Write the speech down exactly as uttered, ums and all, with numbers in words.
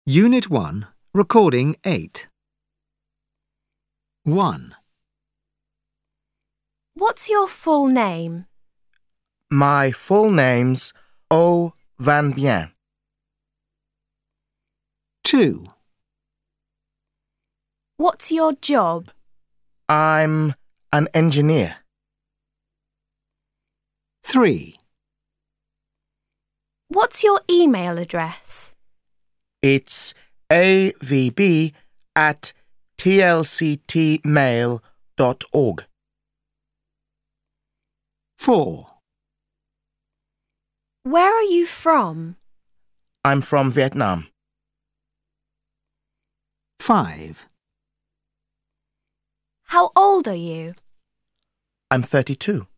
Unit one, Recording eight. one. What's your full name? My full name's O Van Bien. two. What's your job? I'm an engineer. three. What's your email address? It's a v b at t l c t mail dot org. four. Where are you from? I'm from Vietnam. five. How old are you? I'm thirty-two.